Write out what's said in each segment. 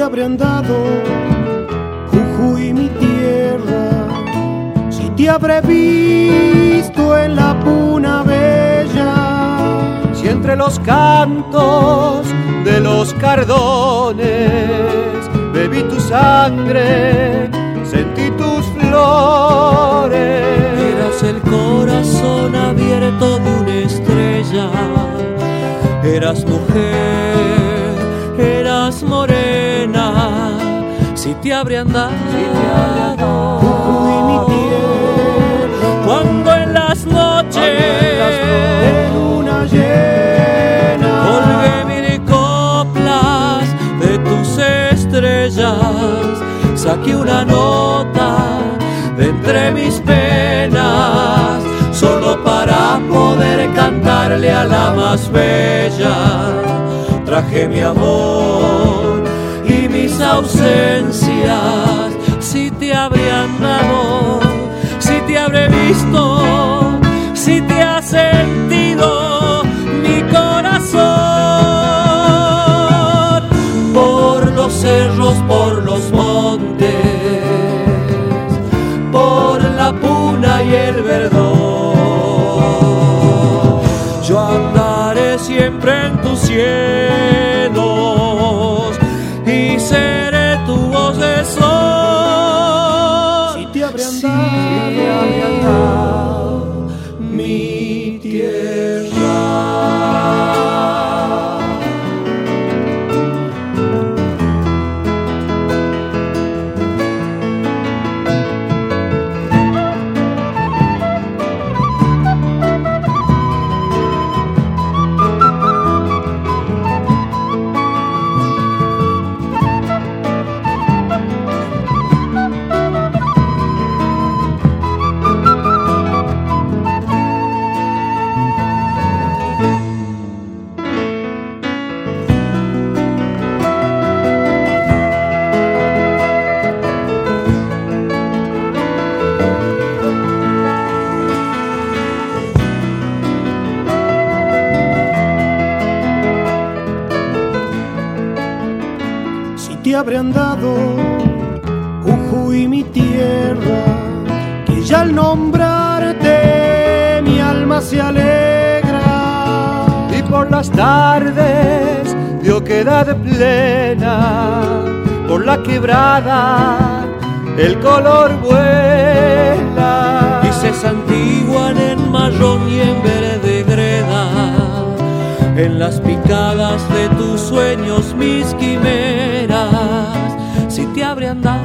habrán dado Jujuy mi tierra, si te habré visto en la puna bella, si entre los cantos de los cardones bebí tu sangre, sentí tus flores. Eras el corazón abierto de una estrella, eras mujer, eras morena, si te habrían dado Jujuy mi tierra, cuando en las noches de luna llena colgué mil coplas de tus estrellas, saqué una nota de entre mis penas, solo para poder cantarle a la más bella. Traje mi amor y mis ausencias, si te habrían dado, si te habré visto, si te has sentido mi corazón, por los cerros, por los montes, por la puna y el verdor. Yo andaré siempre en tus cielos y seré tu voz de sol. si te habrán dado Mi tierra. te habrán dado Jujuy mi tierra, que ya al nombrarte mi alma se alegra. Y por las tardes de oquedad plena, por la quebrada el color vuela. Y se santiguan en marrón y en verde greda, en las picadas de tus sueños mis quimeras. Si te habrían dado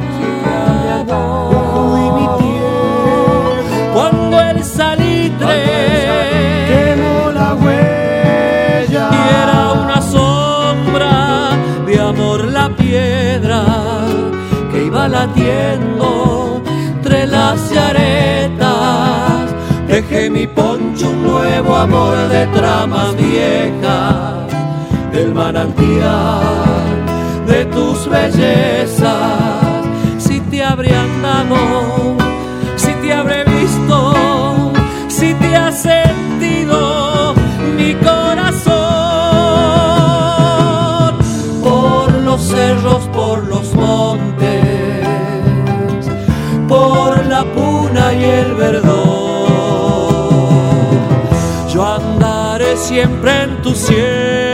Jujuy mi tierra, cuando el salitre quemó la huella y era una sombra de amor la piedra que iba latiendo entre las yaretas. Dejé mi poncho un nuevo amor de tramas viejas, del manantial de tus bellezas. Si te habrían dado, si te habré visto, si te has sentido mi corazón, por los cerros, por los montes, por la puna y el verdor. Yo andaré siempre en tu cielo